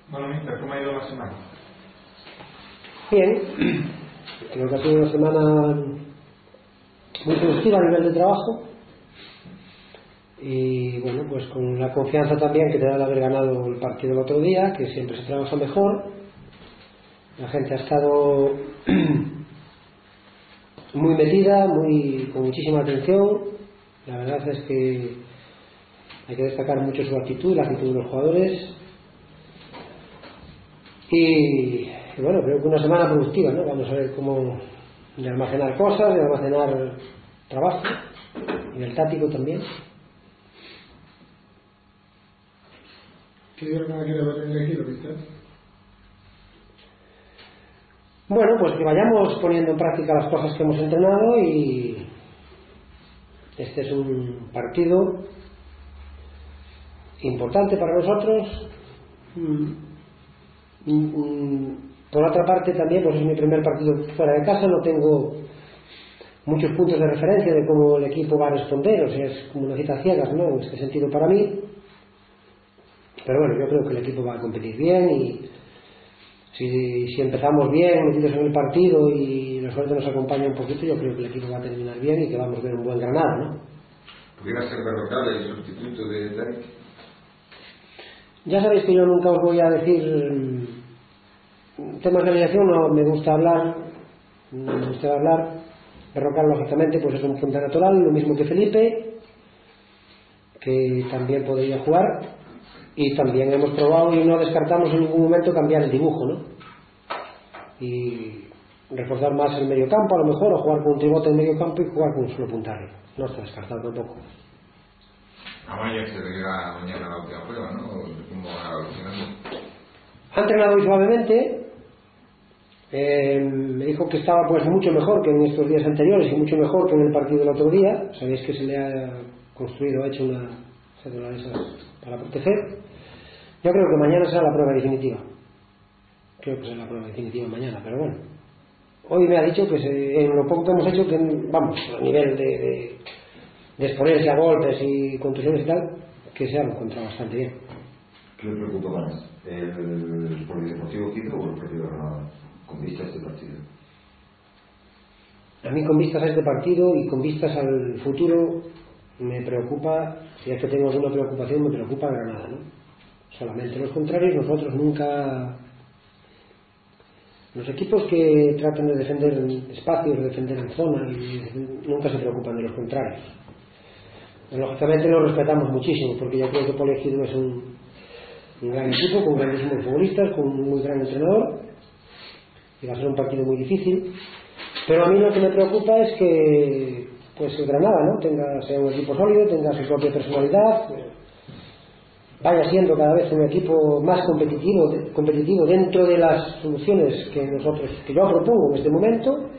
Bueno, mister, ¿cómo ha ido la semana? Bien, creo que ha sido una semana muy productiva a nivel de trabajo y bueno, pues con la confianza también que te da el haber ganado el partido el otro día, que siempre se trabaja mejor. La gente ha estado muy metida, con muchísima atención. La verdad es que hay que destacar mucho su actitud, la actitud de los jugadores. Y bueno, creo que una semana productiva, ¿no? Vamos a ver cómo de almacenar cosas, de almacenar trabajo, y el táctico también. ¿Qué idioma quiere ver en el equipo, Víctor? Bueno, pues que vayamos poniendo en práctica las cosas que hemos entrenado, y este es un partido importante para nosotros. Por otra parte también, pues es mi primer partido fuera de casa, no tengo muchos puntos de referencia de cómo el equipo va a responder, o sea, es como una cita ciegas, ¿no?, en este sentido para mí. Pero bueno, yo creo que el equipo va a competir bien, y si empezamos bien, metidos en el partido, y la suerte nos acompaña un poquito, yo creo que el equipo va a terminar bien y que vamos a ver un buen Granada, ¿no? ¿Pudiera ser Berrocal el sustituto de Derek? Ya sabéis que yo nunca os voy a decir temas de alineación, no me gusta hablar, Berrocal lógicamente pues es un punta natural, lo mismo que Felipe, que también podría jugar, y también hemos probado y no descartamos en ningún momento cambiar el dibujo, ¿no? Y reforzar más el medio campo a lo mejor, o jugar con un tribote en medio campo y jugar con un solo punta arriba. No está descartado tampoco. Amaya se llega mañana a la última prueba, ¿no? ¿Cómo va evolucionando? Ha entrenado hoy suavemente. Me dijo que estaba pues mucho mejor que en estos días anteriores y mucho mejor que en el partido del otro día. Sabéis que se le ha construido, ha hecho una cédula de esas para proteger. Yo creo que mañana será la prueba definitiva. Creo que será la prueba definitiva mañana, pero bueno. Hoy me ha dicho que en lo poco que hemos hecho, que vamos, a nivel de exponerse a golpes y contusiones y tal, que se ha encontrado bastante bien. ¿Qué le preocupa más? ¿El Polideportivo Quito o el propio Granada, con vistas a este partido? A mí, con vistas a este partido y con vistas al futuro, me preocupa, si es que tengo alguna preocupación, me preocupa Granada, ¿no? Solamente los contrarios. Nosotros nunca, los equipos que tratan de defender en espacios, de defender en zona, nunca se preocupan de los contrarios. Lógicamente lo respetamos muchísimo, porque yo creo que Polideportivo es un gran equipo, con grandísimos futbolistas, con un muy gran entrenador, y va a ser un partido muy difícil. Pero a mí lo que me preocupa es que pues el Granada, ¿no?, sea un equipo sólido, tenga su propia personalidad, vaya siendo cada vez un equipo más competitivo dentro de las soluciones que yo propongo en este momento,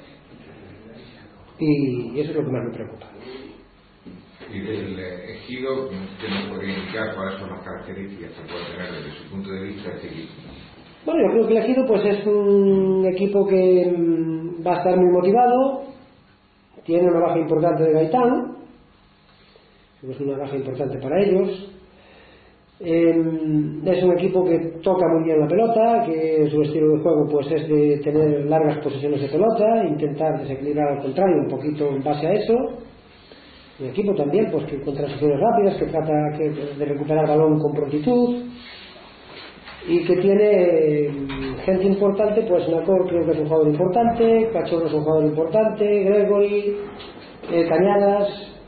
y eso es lo que más me preocupa. Y del Ejido, ¿qué nos podría indicar cuáles son las características que puede tener desde su punto de vista este equipo? Bueno, yo creo que el Ejido pues es un equipo que va a estar muy motivado. Tiene una baja importante de Gaitán, es una baja importante para ellos. Es un equipo que toca muy bien la pelota, que su estilo de juego pues es de tener largas posesiones de pelota, intentar desequilibrar al contrario un poquito en base a eso. Un equipo también pues que con transiciones rápidas, que trata de recuperar el balón con prontitud, y que tiene gente importante, pues Nacor creo que es un jugador importante, Cachorro es un jugador importante, Gregory, Cañadas,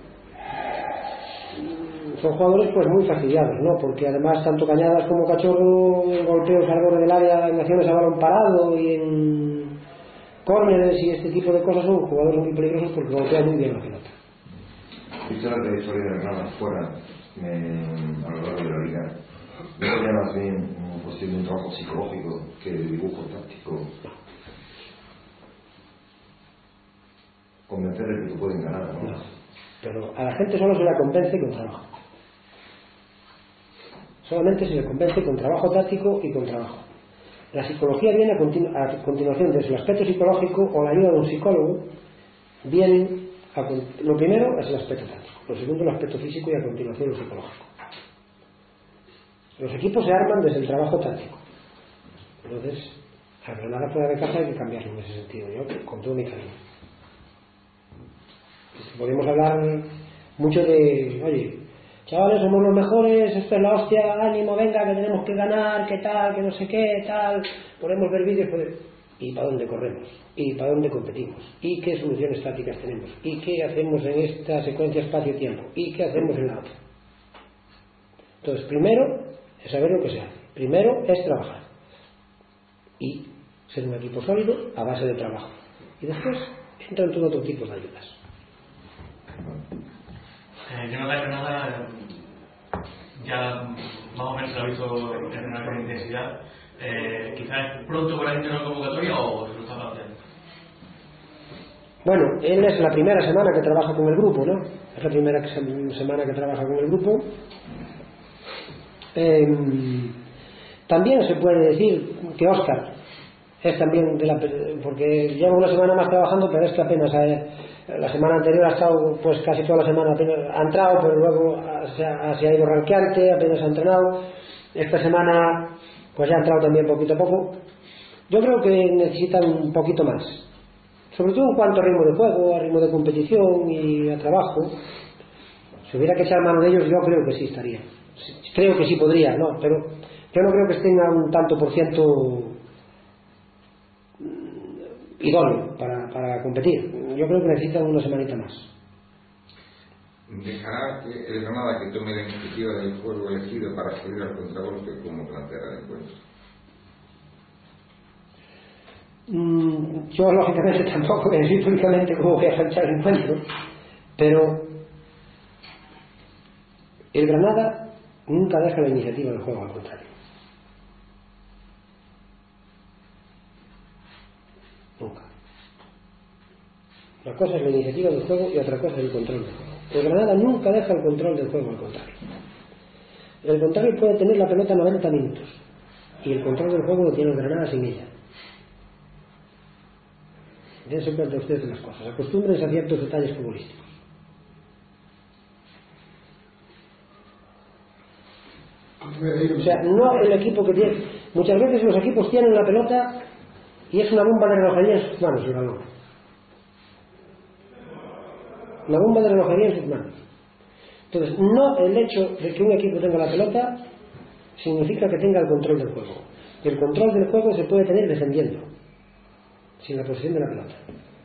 son jugadores pues muy fastidiados, ¿no? Porque además tanto Cañadas como Cachorro, golpeos al borde del área en acciones a balón parado y en córneres y este tipo de cosas, son jugadores muy peligrosos porque golpean muy bien la pelota. Visto la trayectoria de Granada fuera a lo largo de la liga, ¿no sería más bien una cuestión de un trabajo psicológico que de dibujo táctico? Convencerle que pueden ganar, ¿no? No, pero a la gente solo se la convence con trabajo. Solamente se le convence con trabajo táctico y con trabajo. La psicología viene a continuación. Desde el aspecto psicológico o la ayuda de un psicólogo viene lo primero es el aspecto táctico, lo segundo el aspecto físico, y a continuación lo psicológico. Los equipos se arman desde el trabajo táctico. Entonces, a Granada fuera de casa hay que cambiarlo en ese sentido, yo con todo mi cariño. Podemos hablar mucho de, oye, chavales, somos los mejores, esto es la hostia, ánimo, venga, que tenemos que ganar, que tal, que no sé qué, tal, podemos ver vídeos, ¿y para dónde corremos? ¿Y para dónde competimos? ¿Y qué soluciones tácticas tenemos? ¿Y qué hacemos en esta secuencia espacio-tiempo? ¿Y qué hacemos en la otra? Entonces, primero es saber lo que se hace, primero es trabajar y ser un equipo sólido a base de trabajo, y después entran todo otro tipo de ayudas. Yo no traigo nada, ya más o menos se lo he visto en una gran intensidad. Quizás es pronto para entrar en una convocatoria o se lo está planteando. Bueno, él es la primera semana que trabaja con el grupo, ¿no? Es la primera semana que trabaja con el grupo. También se puede decir que Óscar es también porque lleva una semana más trabajando, pero es que apenas la semana anterior ha estado pues casi toda la semana, ha entrado, pero luego se ha ido ranqueante, apenas ha entrenado. Esta semana pues ya ha entrado también poquito a poco. Yo creo que necesitan un poquito más, sobre todo en cuanto a ritmo de juego, a ritmo de competición y a trabajo. Si hubiera que echar mano de ellos, yo creo que sí estaría, creo que sí podría, ¿no? Pero yo no creo que estén a un tanto por ciento idóneo para competir. Yo creo que necesitan una semanita más. ¿Dejará el Granada que tome la iniciativa del juego elegido para salir al contragolpe como planteará el encuentro? Yo lógicamente tampoco voy a decir públicamente cómo voy a plantear el encuentro, pero el Granada nunca deja la iniciativa del juego, al contrario. Nunca. Una cosa es la iniciativa del juego y otra cosa es el control del juego. El Granada nunca deja el control del juego, al contrario. El contrario puede tener la pelota 90 minutos y el control del juego lo tiene el Granada sin ella. Dense cuenta ustedes de las cosas, acostúmbrense a ciertos detalles futbolísticos. O sea, no el equipo que tiene. Muchas veces los equipos tienen la pelota y es una bomba de relojería en sus manos el balón. La bomba de relojería en sus manos. Entonces, no el hecho de que un equipo tenga la pelota significa que tenga el control del juego. El control del juego se puede tener defendiendo, sin la posesión de la pelota.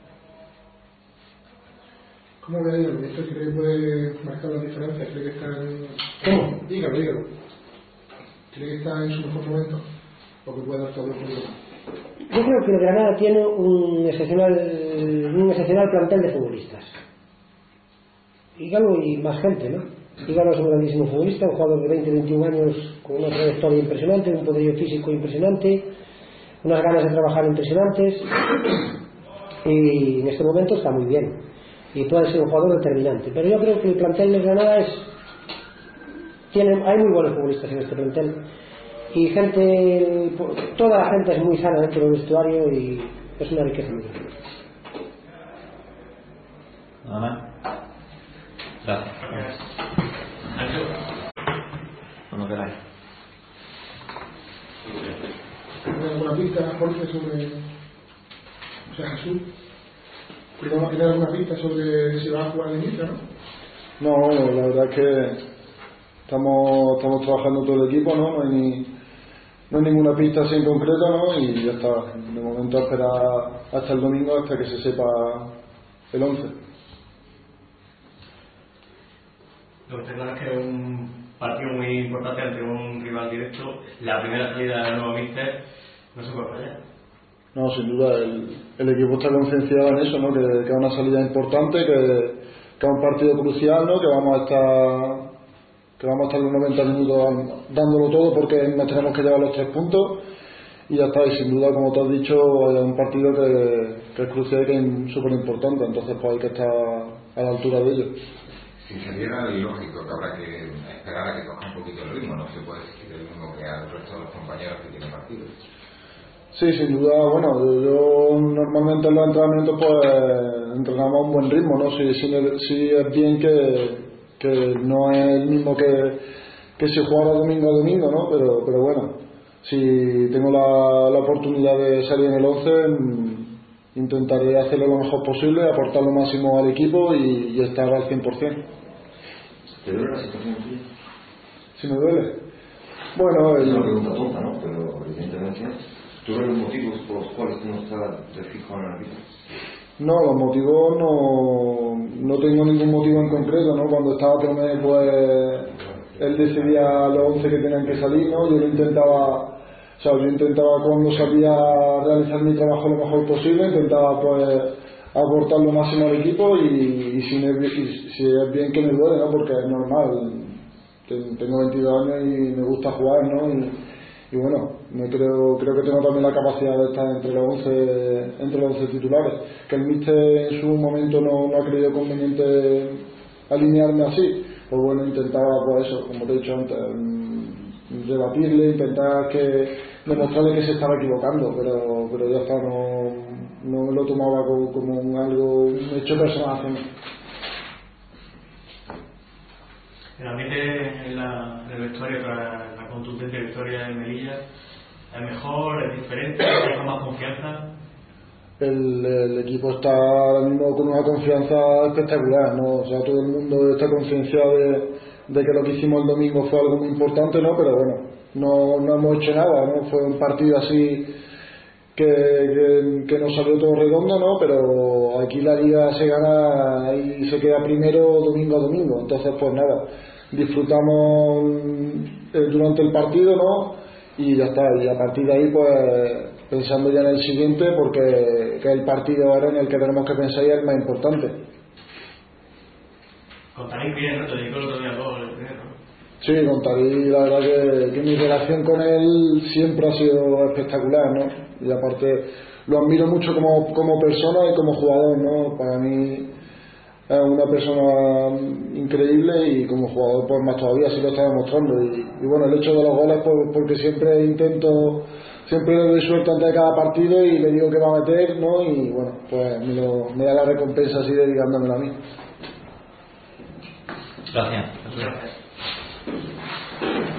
¿Cómo ve ello? ¿Esto cree que puede marcar la diferencia? ¿Cree que está en... ¿Cómo? Dígalo. ¿Cree que está en su mejor momento? ¿O que puede dar todo el juego? Yo creo que el Granada tiene un excepcional plantel de futbolistas. Ígalo y más gente, ¿no? Ígalo es un grandísimo futbolista, un jugador de 20-21 años con una trayectoria impresionante, un poderío físico impresionante, unas ganas de trabajar impresionantes, y en este momento está muy bien y puede ser un jugador determinante. Pero yo creo que el plantel de Granada hay muy buenos futbolistas en este plantel y toda la gente es muy sana dentro del vestuario y es una riqueza muy grande. Nada más. Gracias. Cuando queráis. ¿Tiene alguna pista, Jorge, sobre... O sea, Jesús? ¿Tiene alguna pista sobre si va a jugar de inicio, no? No, bueno, la verdad es que estamos trabajando todo el equipo, ¿no? No hay ninguna pista así en concreto, ¿no? Y ya está. De momento esperar hasta el domingo hasta que se sepa el 11. Lo que está claro es que es un partido muy importante ante un rival directo. La primera salida del nuevo míster no se puede fallar. No, sin duda, el equipo está concienciado en eso, ¿no? Que es una salida importante, que es un partido crucial, ¿no? Que vamos a estar los 90 minutos dándolo todo porque nos tenemos que llevar los 3 puntos y ya está. Y sin duda, como tú has dicho, es un partido que es crucial y que es súper importante, entonces pues hay que estar a la altura de ello. Si saliera, lógico que habrá que esperar a que coja un poquito el ritmo, no se puede exigir el mismo que al resto de los compañeros que tienen partidos. Sí, sin duda, bueno, yo normalmente en los entrenamientos pues entrenamos a un buen ritmo, ¿no? Sí es bien que no es el mismo que si jugara domingo a domingo, ¿no? Pero bueno, si tengo la oportunidad de salir en el 11, intentaré hacerlo lo mejor posible, aportar lo máximo al equipo y estar al 100%. ¿Te duele la situación tuya? ¿Si me duele? Bueno, es una pregunta tonta, ¿no? Pero evidentemente, ¿tú ves los motivos por los cuales tú no estás de fijo en la vida? No, los motivos no tengo ningún motivo en concreto, ¿no? Cuando estaba Tomé, pues él decidía los 11 que tenían que salir, ¿no? Yo intentaba cuando salía a realizar mi trabajo lo mejor posible, intentaba pues aportar lo máximo al equipo y si es bien que me duele, ¿no? Porque es normal, tengo 22 años y me gusta jugar, ¿no? Y bueno, creo que tengo también la capacidad de estar entre los 11 titulares, que el míster en su momento no ha creído conveniente alinearme así. Pues bueno, intentaba pues eso, como te he dicho antes, rebatirle, intentar demostrarle que se estaba equivocando, pero ya está, no me lo tomaba como un hecho personal hacia mí. El ambiente en el vestuario tras la contundente victoria de Melilla es mejor, es diferente, hay con más confianza. El equipo está ahora mismo con una confianza espectacular, ¿no? O sea, todo el mundo está concienciado de que lo que hicimos el domingo fue algo muy importante, ¿no? Pero bueno, no hemos hecho nada, ¿no? Fue un partido así que no salió todo redondo, ¿no? Pero aquí la liga se gana y se queda primero domingo a domingo. Entonces, pues nada, disfrutamos durante el partido, ¿no? Y ya está, y a partir de ahí, pues pensando ya en el siguiente, porque que el partido ahora en el que tenemos que pensar ya es el más importante. Con Tarín bien, ¿no? Te dedicó el otro día todo el primero. Sí, con Tarín, la verdad que mi relación con él siempre ha sido espectacular, ¿no? Y aparte lo admiro mucho como persona y como jugador, ¿no? Para mí es una persona increíble y como jugador pues más todavía, sí lo está demostrando. Y bueno, el hecho de los goles, pues porque siempre le doy suerte antes de cada partido y le digo que va a meter, ¿no? Y bueno, pues me da la recompensa así dedicándomela a mí. Gracias. Gracias.